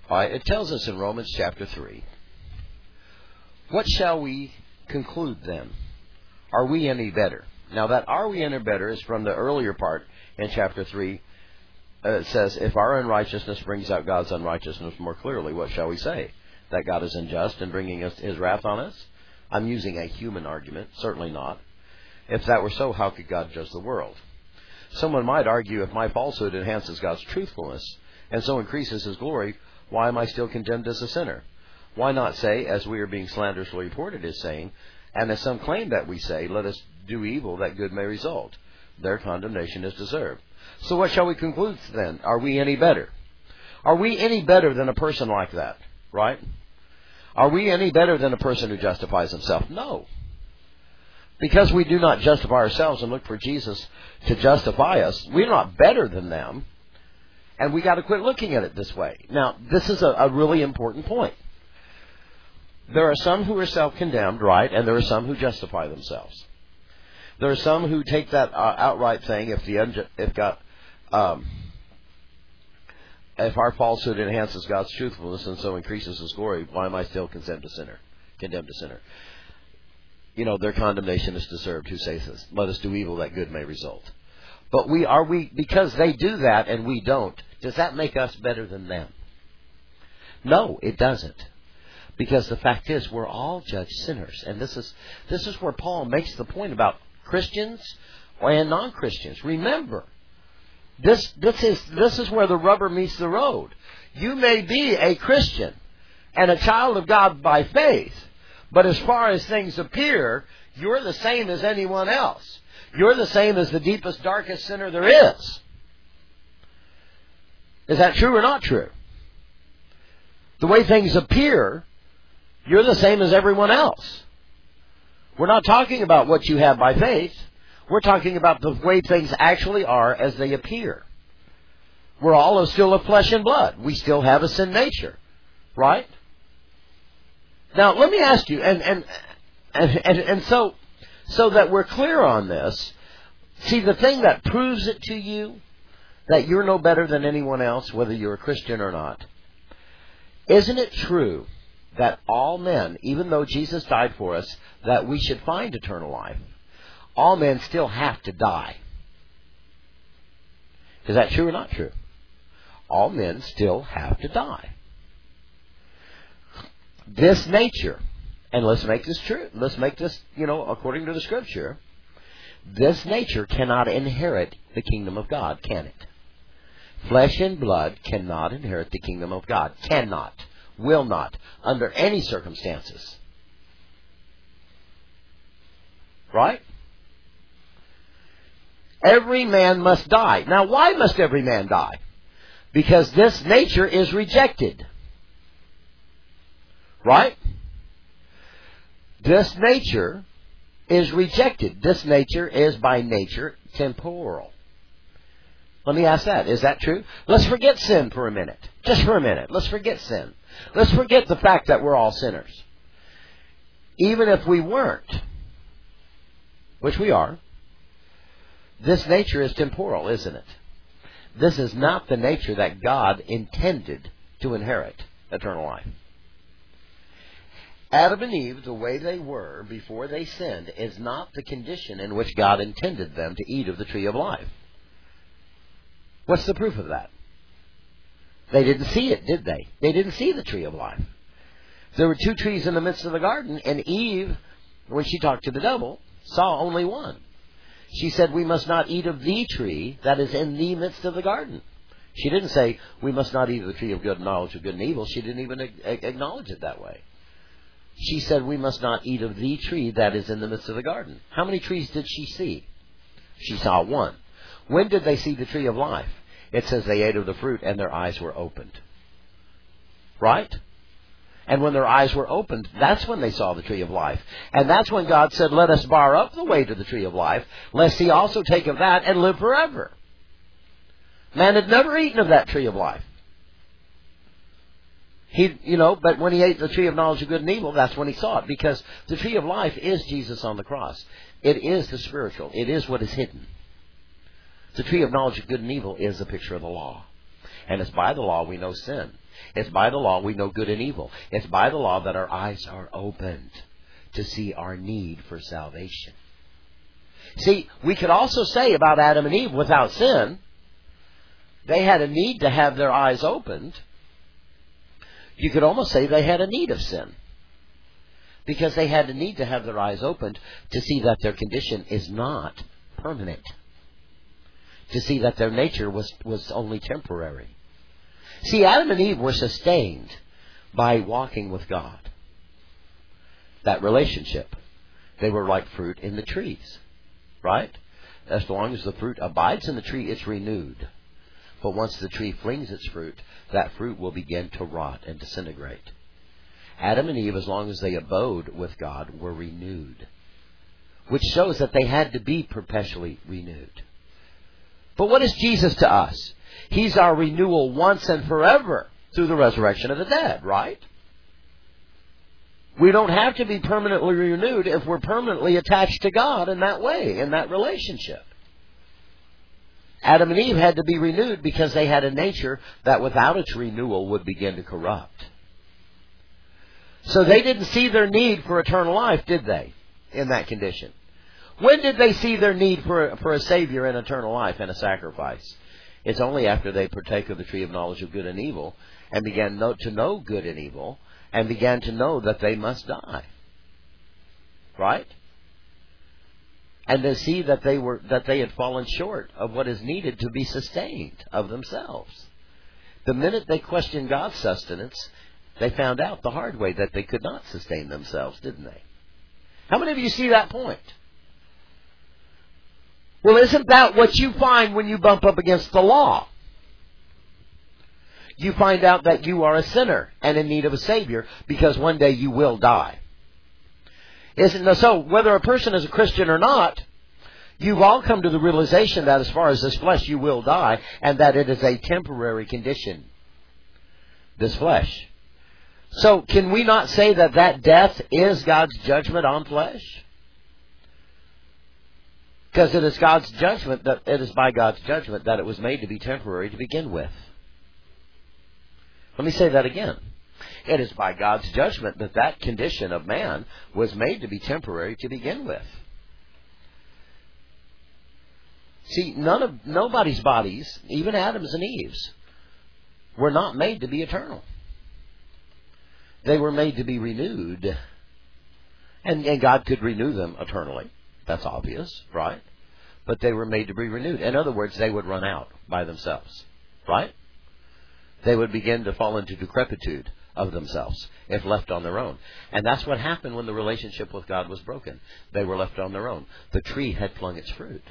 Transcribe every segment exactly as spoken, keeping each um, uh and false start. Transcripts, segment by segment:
All right, it tells us in Romans chapter three, what shall we conclude then? Are we any better? Now that are we any better is from the earlier part in chapter three. Uh, it says, if our unrighteousness brings out God's unrighteousness more clearly, what shall we say? That God is unjust in bringing us his wrath on us? I'm using a human argument. Certainly not. If that were so, how could God judge the world? Someone might argue, if my falsehood enhances God's truthfulness and so increases his glory, why am I still condemned as a sinner? Why not say, as we are being slanderously reported as saying, and as some claim that we say, let us do evil that good may result. Their condemnation is deserved. So what shall we conclude then? Are we any better? Are we any better than a person like that? Right? Are we any better than a person who justifies himself? No. Because we do not justify ourselves and look for Jesus to justify us, we're not better than them. And we got to quit looking at it this way. Now, this is a, a really important point. There are some who are self-condemned, right, and there are some who justify themselves. There are some who take that uh, outright thing, if the unju- if God, um, if our falsehood enhances God's truthfulness and so increases his glory, why am I still condemned a sinner? Condemned a sinner. You know, their condemnation is deserved. Who says this? Let us do evil that good may result. But we are we because they do that and we don't. Does that make us better than them? No, it doesn't. Because the fact is, we're all judged sinners, and this is this is where Paul makes the point about Christians and non-Christians. Remember, this this is this is where the rubber meets the road. You may be a Christian and a child of God by faith, but as far as things appear, you're the same as anyone else. You're the same as the deepest, darkest sinner there is. Is that true or not true? The way things appear, you're the same as everyone else. We're not talking about what you have by faith. We're talking about the way things actually are as they appear. We're all still of flesh and blood. We still have a sin nature. Right? Now, let me ask you, and and and, and, and so, so that we're clear on this, see, the thing that proves it to you, that you're no better than anyone else, whether you're a Christian or not, isn't it true that all men, even though Jesus died for us, that we should find eternal life, all men still have to die? Is that true or not true? All men still have to die. This nature, and let's make this true, let's make this, you know, according to the Scripture, this nature cannot inherit the kingdom of God, can it? Flesh and blood cannot inherit the kingdom of God. Cannot. Will not. Under any circumstances. Right? Every man must die. Now, why must every man die? Because this nature is rejected. Right? This nature is rejected. This nature is by nature temporal. Let me ask that. Is that true? Let's forget sin for a minute. Just for a minute. Let's forget sin. Let's forget the fact that we're all sinners. Even if we weren't, which we are, this nature is temporal, isn't it? This is not the nature that God intended to inherit eternal life. Adam and Eve, the way they were before they sinned, is not the condition in which God intended them to eat of the tree of life. What's the proof of that? They didn't see it, did they? They didn't see the tree of life. There were two trees in the midst of the garden, and Eve, when she talked to the devil, saw only one. She said, we must not eat of the tree that is in the midst of the garden. She didn't say, we must not eat of the tree of good and knowledge of good and evil. She didn't even acknowledge it that way. She said, we must not eat of the tree that is in the midst of the garden. How many trees did she see? She saw one. When did they see the tree of life? It says they ate of the fruit and their eyes were opened. Right? And when their eyes were opened, that's when they saw the tree of life. And that's when God said, let us bar up the way to the tree of life, lest he also take of that and live forever. Man had never eaten of that tree of life. He, you know, but when he ate the tree of knowledge of good and evil, that's when he saw it. Because the tree of life is Jesus on the cross. It is the spiritual. It is what is hidden. The tree of knowledge of good and evil is a picture of the law. And it's by the law we know sin. It's by the law we know good and evil. It's by the law that our eyes are opened to see our need for salvation. See, we could also say about Adam and Eve without sin, they had a need to have their eyes opened. You could almost say they had a need of sin, because they had a need to have their eyes opened to see that their condition is not permanent, to see that their nature was, was only temporary. See, Adam and Eve were sustained by walking with God. That relationship. They were like fruit in the trees, right? As long as the fruit abides in the tree, it's renewed. But once the tree flings its fruit, that fruit will begin to rot and disintegrate. Adam and Eve, as long as they abode with God, were renewed, which shows that they had to be perpetually renewed. But what is Jesus to us? He's our renewal once and forever through the resurrection of the dead, right? We don't have to be permanently renewed if we're permanently attached to God in that way, in that relationship. Adam and Eve had to be renewed because they had a nature that without its renewal would begin to corrupt. So they didn't see their need for eternal life, did they, in that condition? When did they see their need for, for a Savior and eternal life and a sacrifice? It's only after they partake of the tree of knowledge of good and evil and began know, to know good and evil and began to know that they must die. Right? And to see that they were that they had fallen short of what is needed to be sustained of themselves. The minute they questioned God's sustenance, they found out the hard way that they could not sustain themselves, didn't they? How many of you see that point? Well, isn't that what you find when you bump up against the law? You find out that you are a sinner and in need of a Savior because one day you will die. Isn't so? Whether a person is a Christian or not, you've all come to the realization that as far as this flesh, you will die, and that it is a temporary condition, this flesh. So can we not say that that death is God's judgment on flesh? Because it is God's judgment, that it is by God's judgment that it was made to be temporary to begin with. Let me say that again. It is by God's judgment that that condition of man was made to be temporary to begin with. See, none of nobody's bodies, even Adam's and Eve's, were not made to be eternal. They were made to be renewed. And, and God could renew them eternally. That's obvious, right? But they were made to be renewed. In other words, they would run out by themselves, right? They would begin to fall into decrepitude of themselves if left on their own. And that's what happened when the relationship with God was broken. They were left on their own. The tree had flung its fruit.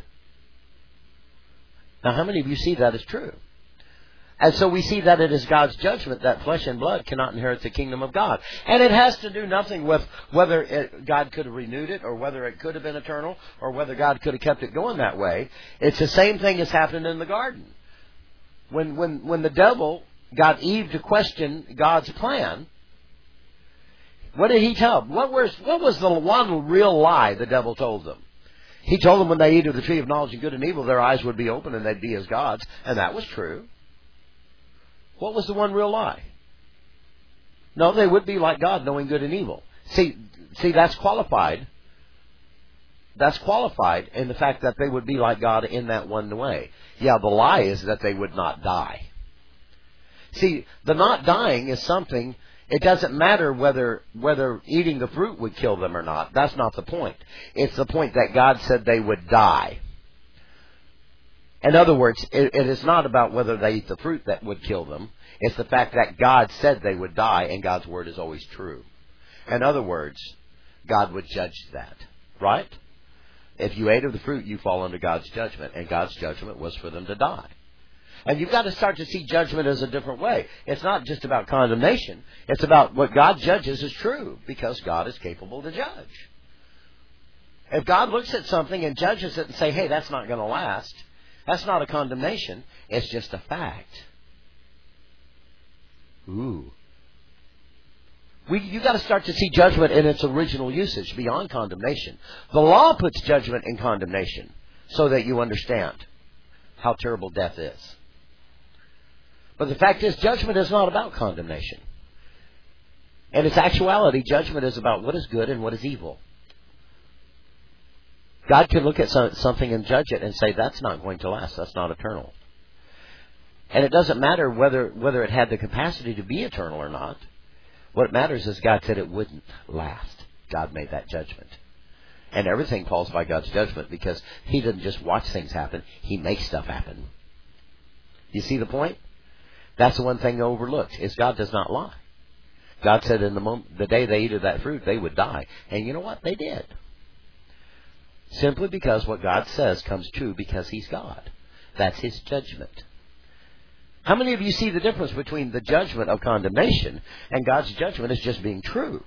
Now, how many of you see that as true? And so we see that it is God's judgment that flesh and blood cannot inherit the kingdom of God. And it has to do nothing with whether it, God could have renewed it or whether it could have been eternal or whether God could have kept it going that way. It's the same thing as happened in the garden. When, when, when the devil got Eve to question God's plan, what did he tell them? What was, what was the one real lie the devil told them? He told them when they eat of the tree of knowledge of good and evil, their eyes would be open and they'd be as gods. And that was true. What was the one real lie? No, they would be like God, knowing good and evil. See, see, that's qualified. That's qualified in the fact that they would be like God in that one way. Yeah, the lie is that they would not die. See, the not dying is something, it doesn't matter whether whether eating the fruit would kill them or not. That's not the point. It's the point that God said they would die. In other words, it, it is not about whether they eat the fruit that would kill them. It's the fact that God said they would die, and God's word is always true. In other words, God would judge that, right? If you ate of the fruit, you fall under God's judgment, and God's judgment was for them to die. And you've got to start to see judgment as a different way. It's not just about condemnation. It's about what God judges is true, because God is capable to judge. If God looks at something and judges it and say, hey, that's not going to last, that's not a condemnation. It's just a fact. Ooh. We, you've got to start to see judgment in its original usage, beyond condemnation. The law puts judgment in condemnation so that you understand how terrible death is. But the fact is, judgment is not about condemnation. In its actuality, judgment is about what is good and what is evil. God can look at something and judge it and say, that's not going to last. That's not eternal. And it doesn't matter whether whether it had the capacity to be eternal or not. What matters is God said it wouldn't last. God made that judgment. And everything falls by God's judgment because He doesn't just watch things happen. He makes stuff happen. You see the point? That's the one thing overlooked, is God does not lie. God said in the moment, the day they ate of that fruit, they would die. And you know what? They did. Simply because what God says comes true because He's God. That's His judgment. How many of you see the difference between the judgment of condemnation and God's judgment as just being true?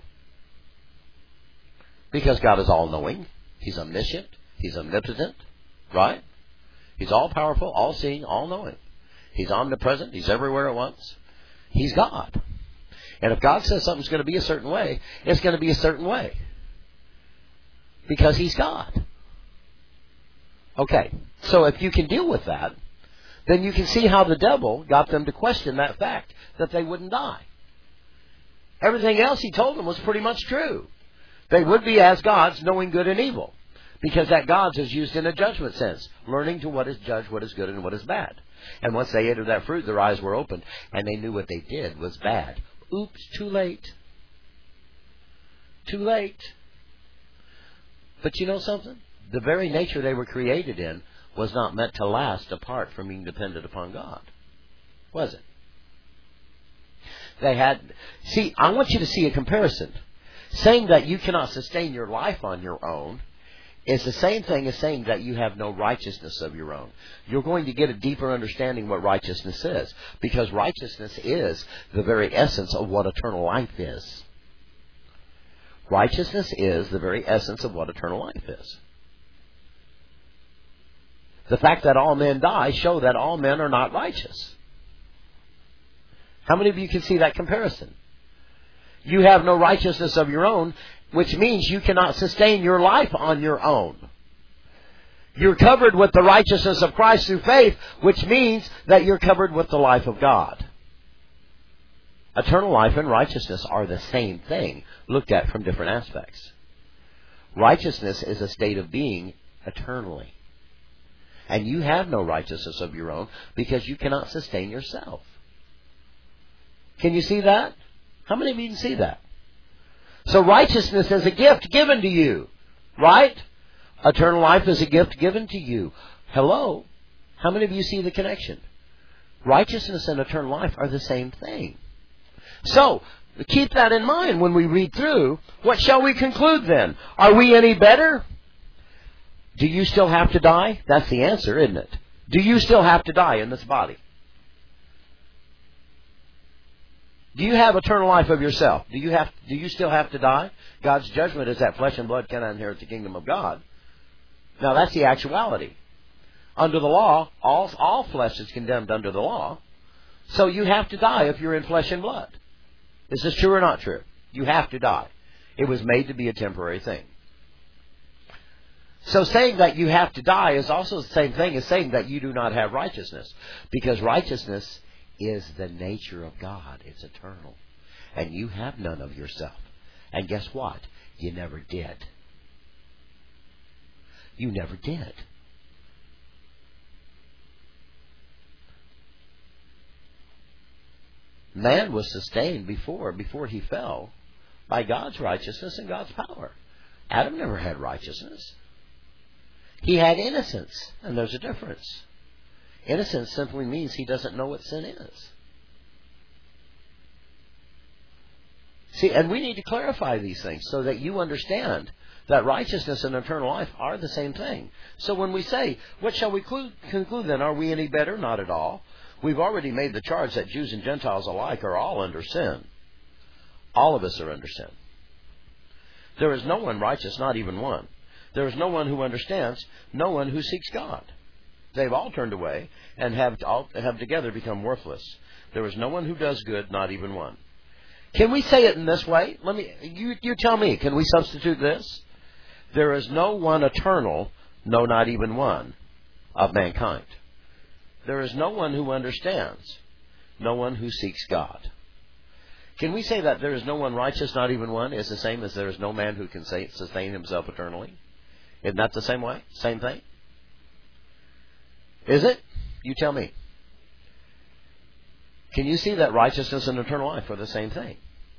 Because God is all-knowing. He's omniscient. He's omnipotent. Right? He's all-powerful, all-seeing, all-knowing. He's omnipresent. He's everywhere at once. He's God. And if God says something's going to be a certain way, it's going to be a certain way. Because He's God. Okay. So if you can deal with that, then you can see how the devil got them to question that fact, that they wouldn't die. Everything else he told them was pretty much true. They would be as gods, knowing good and evil. Because that gods is used in a judgment sense, learning to what is judge, what is good and what is bad. And once they ate of that fruit, their eyes were opened, and they knew what they did was bad. Oops, too late. Too late. But you know something? The very nature they were created in was not meant to last apart from being dependent upon God. Was it? They had... See, I want you to see a comparison. Saying that you cannot sustain your life on your own is the same thing as saying that you have no righteousness of your own. You're going to get a deeper understanding what righteousness is. Because righteousness is the very essence of what eternal life is. Righteousness is the very essence of what eternal life is. The fact that all men die show that all men are not righteous. How many of you can see that comparison? You have no righteousness of your own, which means you cannot sustain your life on your own. You're covered with the righteousness of Christ through faith, which means that you're covered with the life of God. Eternal life and righteousness are the same thing, looked at from different aspects. Righteousness is a state of being eternally. And you have no righteousness of your own because you cannot sustain yourself. Can you see that? How many of you can see that? So righteousness is a gift given to you. Right? Eternal life is a gift given to you. Hello? How many of you see the connection? Righteousness and eternal life are the same thing. So, keep that in mind when we read through. What shall we conclude then? Are we any better? Do you still have to die? That's the answer, isn't it? Do you still have to die in this body? Do you have eternal life of yourself? Do you have? Do you still have to die? God's judgment is that flesh and blood cannot inherit the kingdom of God. Now that's the actuality. Under the law, all, all flesh is condemned under the law. So you have to die if you're in flesh and blood. Is this true or not true? You have to die. It was made to be a temporary thing. So saying that you have to die is also the same thing as saying that you do not have righteousness. Because righteousness is the nature of God. It's eternal. And you have none of yourself. And guess what? You never did. You never did. Man was sustained before, before he fell, by God's righteousness and God's power. Adam never had righteousness. He had innocence, and there's a difference. Innocence simply means he doesn't know what sin is. See, and we need to clarify these things so that you understand that righteousness and eternal life are the same thing. So when we say, what shall we conclude then? Are we any better? Not at all. We've already made the charge that Jews and Gentiles alike are all under sin. All of us are under sin. There is no one righteous, not even one. There is no one who understands, no one who seeks God. They've all turned away and have all, have together become worthless. There is no one who does good, not even one. Can we say it in this way? Let me. You, you tell me. Can we substitute this? There is no one eternal, no, not even one, of mankind. There is no one who understands, no one who seeks God. Can we say that there is no one righteous, not even one, is the same as there is no man who can say, sustain himself eternally? Isn't that the same way? Same thing? Is it? You tell me. Can you see that righteousness and eternal life are the same thing?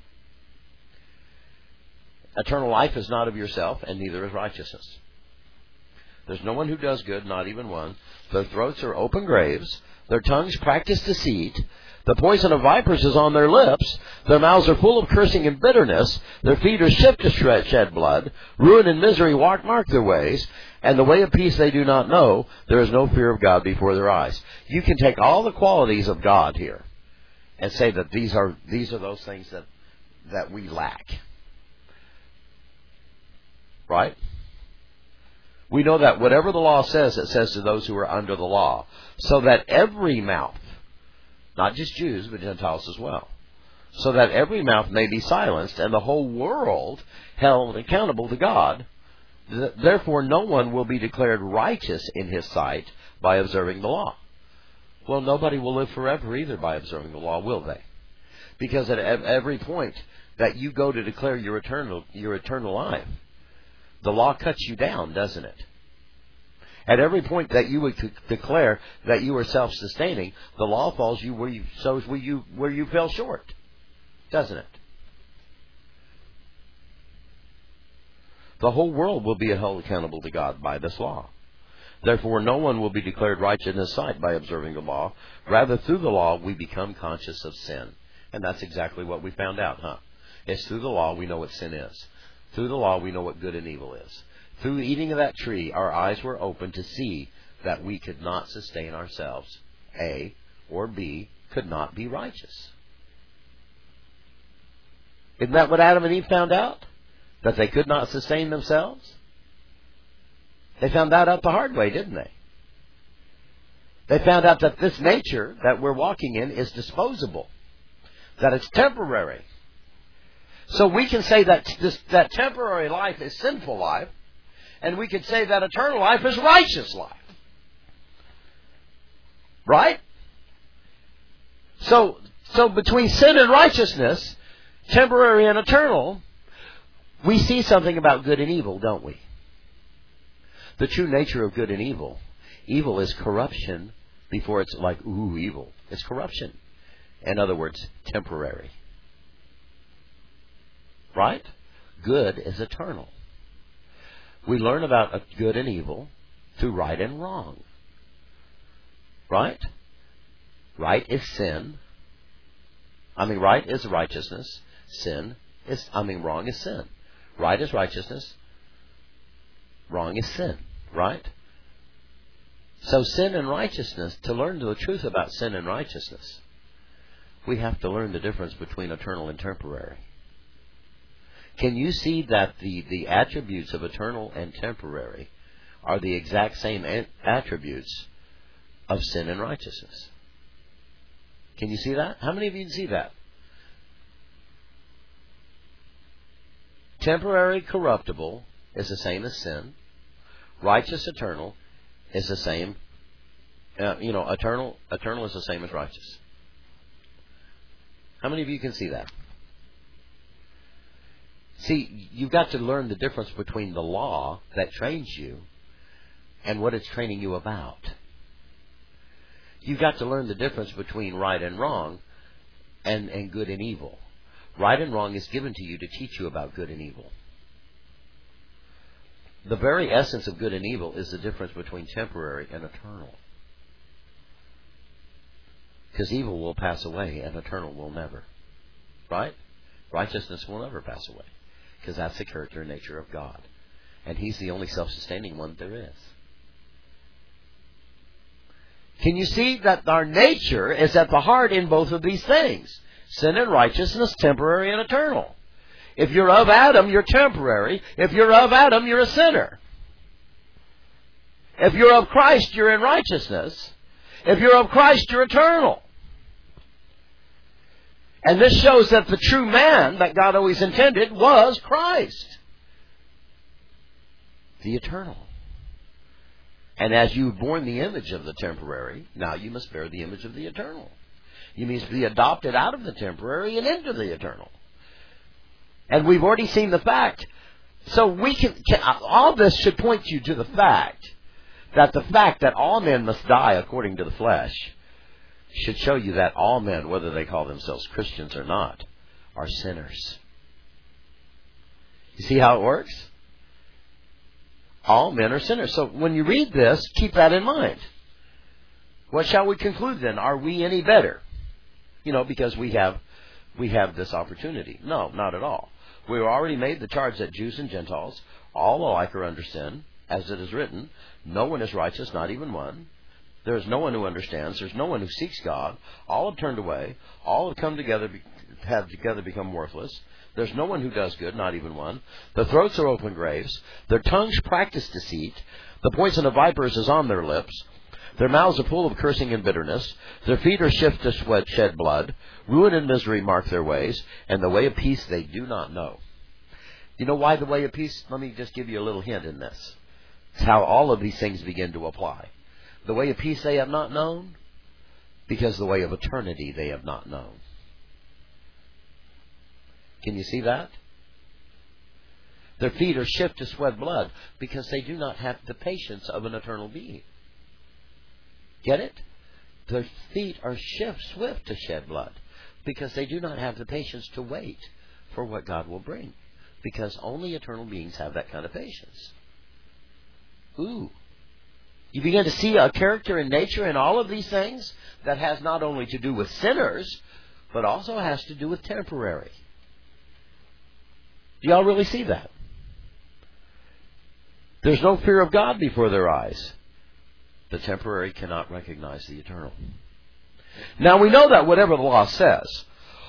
Eternal life is not of yourself, and neither is righteousness. There's no one who does good, not even one. Their throats are open graves. Their tongues practice deceit. The poison of vipers is on their lips. Their mouths are full of cursing and bitterness. Their feet are swift to shed blood. Ruin and misery walk mark their ways. And the way of peace they do not know. There is no fear of God before their eyes. You can take all the qualities of God here and say that these are these are those things that, that we lack. Right? We know that whatever the law says, it says to those who are under the law. So that every mouth, not just Jews, but Gentiles as well, so that every mouth may be silenced and the whole world held accountable to God. Therefore, no one will be declared righteous in His sight by observing the law. Well, nobody will live forever either by observing the law, will they? Because at every point that you go to declare your eternal, your eternal life, the law cuts you down, doesn't it? At every point that you would declare that you are self-sustaining, the law falls you where you so where you where you fell short, doesn't it? The whole world will be held accountable to God by this law. Therefore, no one will be declared righteous in His sight by observing the law. Rather, through the law, we become conscious of sin. And that's exactly what we found out, huh? It's through the law we know what sin is. Through the law, we know what good and evil is. Through eating of that tree, our eyes were opened to see that we could not sustain ourselves. A, or B, could not be righteous. Isn't that what Adam and Eve found out? That they could not sustain themselves? They found that out the hard way, didn't they? They found out that this nature that we're walking in is disposable. That it's temporary. So we can say that this, that temporary life is sinful life, and we could say that eternal life is righteous life. Right? So, so between sin and righteousness, temporary and eternal, we see something about good and evil, don't we? The true nature of good and evil. Evil is corruption before it's like, ooh, evil. It's corruption. In other words, temporary. Right? Good is eternal. We learn about good and evil through right and wrong. Right? Right is sin. I mean, right is righteousness. Sin is, I mean, wrong is sin. Right is righteousness. Wrong is sin. Right? So sin and righteousness, to learn the truth about sin and righteousness, we have to learn the difference between eternal and temporary. Can you see that the, the attributes of eternal and temporary are the exact same attributes of sin and righteousness? Can you see that? How many of you can see that? Temporary, corruptible is the same as sin. Righteous, eternal is the same. Uh, you know, eternal, eternal is the same as righteous. How many of you can see that? See, you've got to learn the difference between the law that trains you and what it's training you about. You've got to learn the difference between right and wrong and, and good and evil. Right and wrong is given to you to teach you about good and evil. The very essence of good and evil is the difference between temporary and eternal. Because evil will pass away and eternal will never. Right? Righteousness will never pass away. Because that's the character and nature of God. And He's the only self-sustaining one there is. Can you see that our nature is at the heart in both of these things? Sin and righteousness, temporary and eternal. If you're of Adam, you're temporary. If you're of Adam, you're a sinner. If you're of Christ, you're in righteousness. If you're of Christ, you're eternal. And this shows that the true man that God always intended was Christ, the eternal. And as you've borne the image of the temporary, now you must bear the image of the eternal. You mean to be adopted out of the temporary and into the eternal. And we've already seen the fact. So we can, can all this should point you to the fact that the fact that all men must die according to the flesh should show you that all men, whether they call themselves Christians or not, are sinners. You see how it works? All men are sinners. So when you read this, keep that in mind. What shall we conclude then? Are we any better? You know, because we have we have this opportunity. No, not at all. We already made the charge that Jews and Gentiles, all alike are under sin, as it is written, no one is righteous, not even one. There is no one who understands. There's no one who seeks God. All have turned away. All have come together, have together become worthless. There's no one who does good, not even one. Their throats are open graves. Their tongues practice deceit. The poison of vipers is on their lips. Their mouths are full of cursing and bitterness. Their feet are swift to sweat, shed blood. Ruin and misery mark their ways, and the way of peace they do not know. You know why the way of peace? Let me just give you a little hint in this. It's how all of these things begin to apply. The way of peace they have not known, because the way of eternity they have not known. Can you see that? Their feet are swift to sweat blood, because they do not have the patience of an eternal being. Get it? Their feet are swift, swift to shed blood, because they do not have the patience to wait for what God will bring. Because only eternal beings have that kind of patience. Ooh. You begin to see a character in nature in all of these things that has not only to do with sinners, but also has to do with temporary. Do y'all really see that? There's no fear of God before their eyes. The temporary cannot recognize the eternal. Now we know that whatever the law says,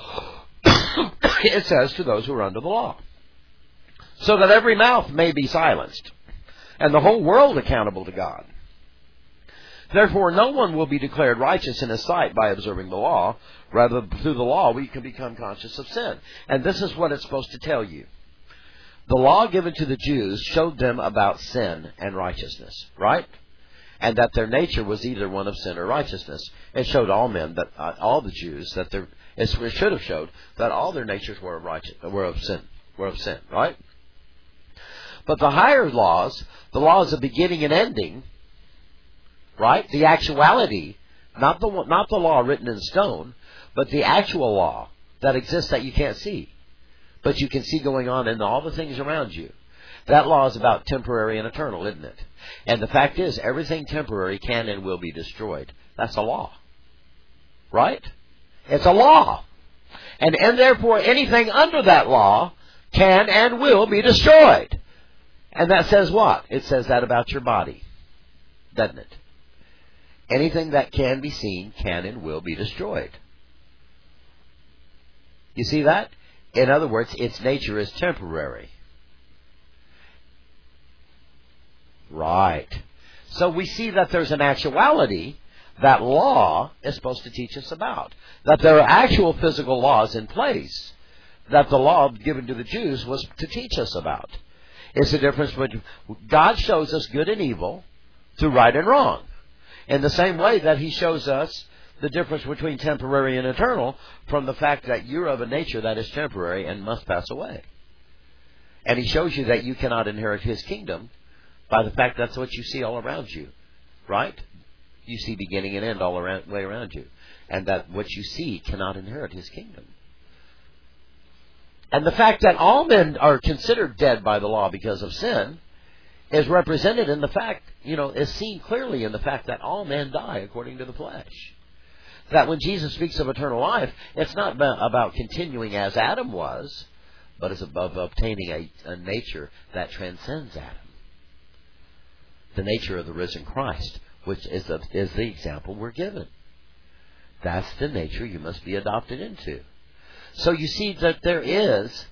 it says to those who are under the law, so that every mouth may be silenced, and the whole world accountable to God. Therefore, no one will be declared righteous in his sight by observing the law. Rather, through the law, we can become conscious of sin. And this is what it's supposed to tell you. The law given to the Jews showed them about sin and righteousness, right? And that their nature was either one of sin or righteousness. It showed all men, that uh, all the Jews, that their, it should have showed that all their natures were of righteous, were of sin, were of sin, right? But the higher laws, the laws of beginning and ending, right? The actuality, not the not the law written in stone, but the actual law that exists that you can't see, but you can see going on in all the things around you. That law is about temporary and eternal, isn't it? And the fact is, everything temporary can and will be destroyed. That's a law. Right? It's a law. And, and therefore, anything under that law can and will be destroyed. And that says what? It says that about your body, doesn't it? Anything that can be seen can and will be destroyed. You see that? In other words, its nature is temporary. Right. So we see that there's an actuality that law is supposed to teach us about. That there are actual physical laws in place that the law given to the Jews was to teach us about. It's the difference between God shows us good and evil through right and wrong. In the same way that He shows us the difference between temporary and eternal from the fact that you're of a nature that is temporary and must pass away. And He shows you that you cannot inherit His kingdom by the fact that's what you see all around you. Right? You see beginning and end all around, way around you. And that what you see cannot inherit His kingdom. And the fact that all men are considered dead by the law because of sin is represented in the fact, you know, is seen clearly in the fact that all men die according to the flesh. That when Jesus speaks of eternal life, it's not about continuing as Adam was, but it's about obtaining a, a nature that transcends Adam. The nature of the risen Christ, which is the, is the example we're given. That's the nature you must be adopted into. So you see that there is,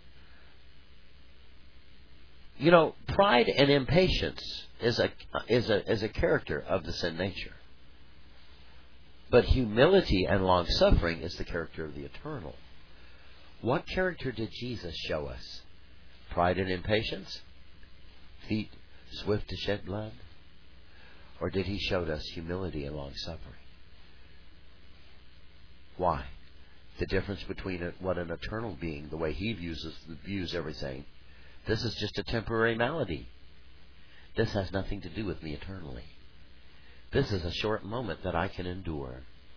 you know, pride and impatience is a is a is a character of the sin nature. But humility and long suffering is the character of the eternal. What character did Jesus show us? Pride and impatience? Feet swift to shed blood? Or did He show us humility and long suffering? Why? The difference between a, what an eternal being, the way he views views everything, this is just a temporary malady. This has nothing to do with me eternally. This is a short moment that I can endure.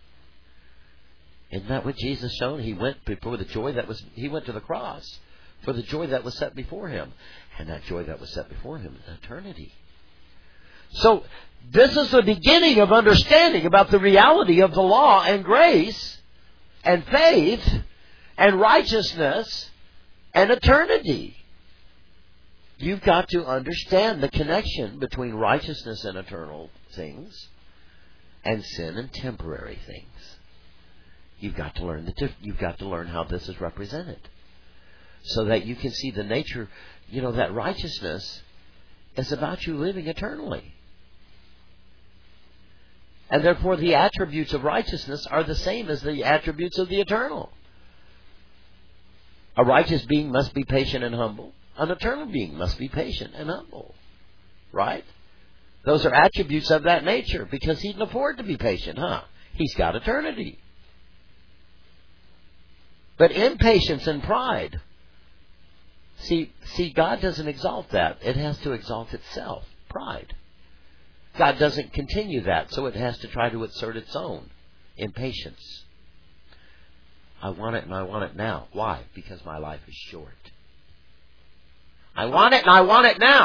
Isn't that what Jesus showed? He went before the joy that was, he went to the cross for the joy that was set before him. And that joy that was set before him is eternity. So, this is the beginning of understanding about the reality of the law and grace and faith and righteousness and eternity. You've got to understand the connection between righteousness and eternal things and sin and temporary things. You've got to learn the diff- you've got to learn how this is represented, so that you can see the nature. You know, that righteousness is about you living eternally, and therefore the attributes of righteousness are the same as the attributes of the eternal. A righteous being must be patient and humble. An eternal being must be patient and humble. Right? Those are attributes of that nature, because he can afford to be patient, huh? He's got eternity. But impatience and pride, see, see, God doesn't exalt that. It has to exalt itself. Pride. God doesn't continue that, so it has to try to assert its own. Impatience. I want it and I want it now. Why? Because my life is short. I want it and I want it now.